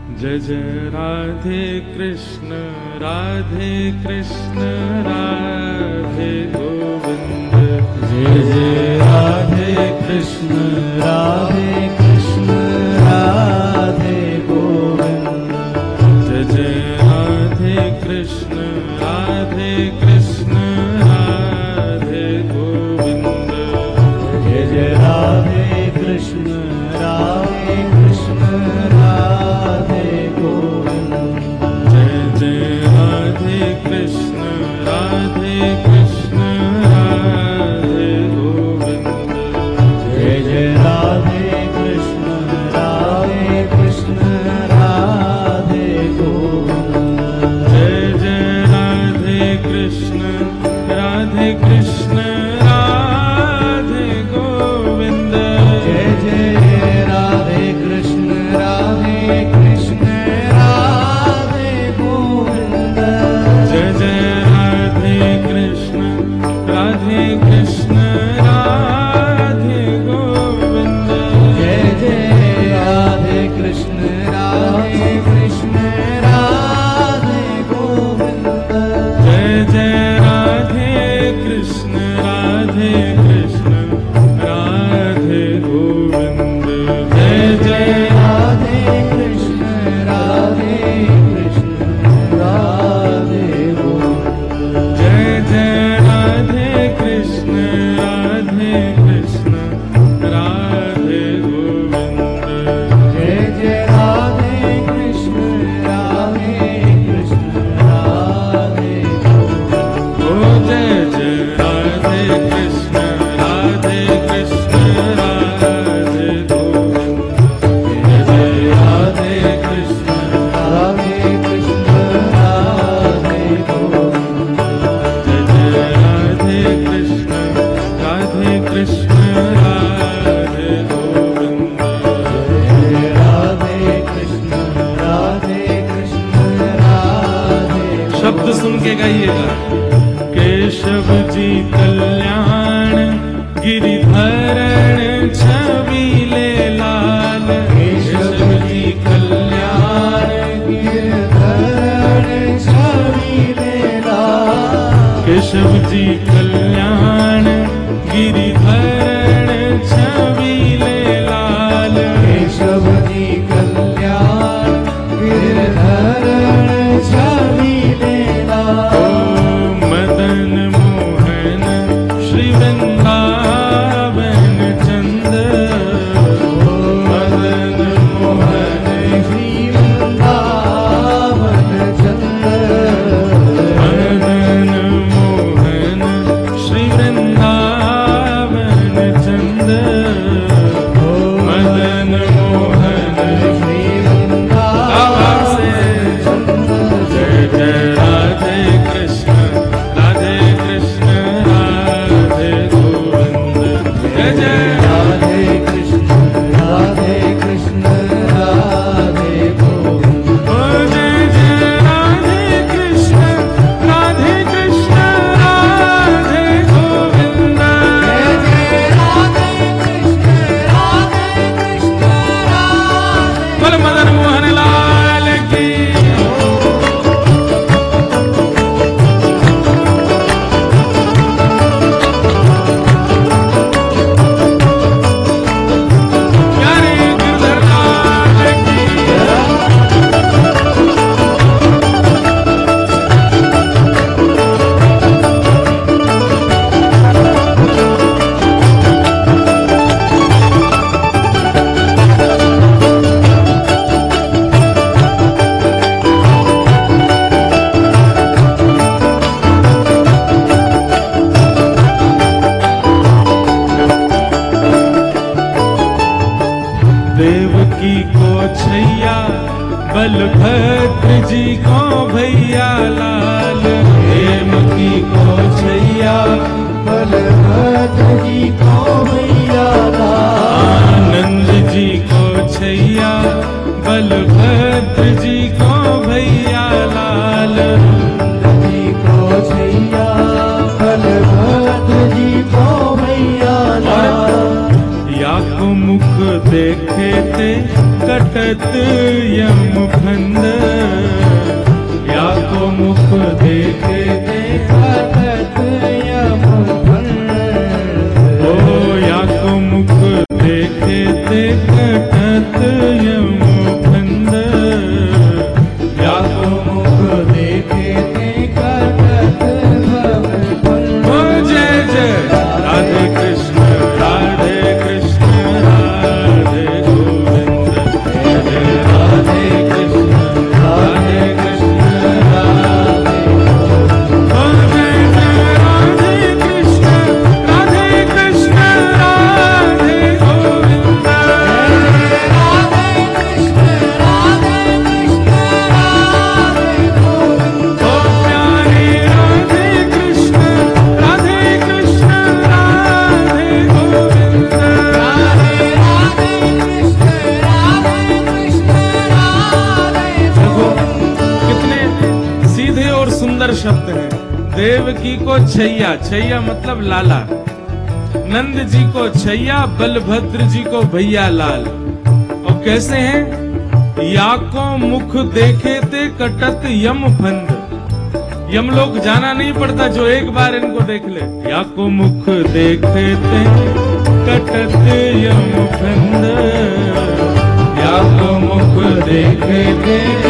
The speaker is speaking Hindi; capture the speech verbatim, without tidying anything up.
जय जय राधे कृष्ण राधे कृष्ण राधे गोविंद। जय जय राधे कृष्ण राधे कृष्ण राधे गोविंद। जय जय राधे कृष्ण राधे कृष्ण राधे गोविंद। जय जय राधे कृष्ण राधे कृष्ण राधे गोविंद। जय जय राधे कृष्ण राधे कृष्ण राधे गोविंद। जय जय राधे कृष्ण राधे कृष्ण राधे गोविंद। जय जय राधे कृष्ण राधे कृष्ण राधे गोविंद। जय जय राधे कृष्ण राधे कृष्ण राधे गोविंद। जय जय राधे कृष्ण राधे कृष्ण राधे गोविंद। जय जय राधे कृष्ण राधे कृष्ण राधे गोविंद। जय जय राधे कृष्ण राधे कृष्ण राधे गोविंद। जय जय राधे कृष्ण राधे कृष्ण राधे गोविंद। जय जय राधे कृष्ण राधे कृष्ण राधे गोविंद। जय जय राधे कृष्ण राधे कृष्ण राधे गोविंद। ओ जय जय राधे कृष्ण राधे कृष्ण राधे गोविंद। जय जय राधे कृष्ण राधे कृष्ण राधे गोविंद। जय जय राधे कृष्ण राधे कृष्ण राधे गोविंद। जय राधे कृष्ण राधे कृष्ण राधे। शब्द सुन के गाइएगा। केशव जी कल्याण गिरिधरण छबीले लाल। केशव जी कल्याण गिरधरण छबीले लाल। केशव जी कल्याण गिरिधरण छबीले लाल। केशव जी कल्याण गिरधरण छबीले लाल। ओ मदन मोहन श्री वृंदावन चंद। मदन मोहन श्री वृंदावन चंद्र। मदन मोहन श्री वृंदावन चंद। मदन मोहन श्री आवाज से जय जय राधे कृष्ण राधे कृष्ण राधे गोविंद। जय जय राधे कृष्ण राधे कृष्ण राधे गोविंद। ओ जय जय राधे कृष्ण राधे कृष्ण राधे गोविंद। जय जय राधे कृष्ण राधे कृष्ण राधे। बोल मदन मोहन लाल की। प्यारे गिरधर लाल की। देवकी को छैया बलभद्र जी को भैया लाल। देवकी को छैया बलभद्र जी को भैया लाल। आनंद जी को छैया बलभद्र जी को भैया लाल। जी को छैया बलभद्र जी को भैया लाल। या को मुख देखे थे कट कटत यम फंद, या को मुख देखे ते कटत यम फंद। ओ या को मुख देखे ते कटत यम फंद, या को मुख देखे ते कटत यम फंद। ओ जय जय राधे कृष्ण राधे कृष्ण राधे गोविंद, जय जय राधे कृष्ण राधे कृष्ण राधे गोविंद। ओ जय जय राधे कृष्ण राधे कृष्ण राधे गोविंद, राधे कृष्ण राधे कृष्ण राधे गोविंद। ओ प्यारे राधे कृष्ण राधे कृष्ण राधे गोविंद। राधे राधे कृष्ण राधे कृष्ण राधे देखो गोविंद। कितने सीधे और सुंदर शब्द हैं। देवकी को छैया, छैया मतलब लाला, नंद जी को छैया, बलभद्र जी को भैया लाल। और कैसे हैं? या को मुख देखे ते कटत यम फंद, यमलोक जाना नहीं पड़ता जो एक बार इनको देख ले। या को मुख देखे ते कटत यम फंद, या को मुख देखे ते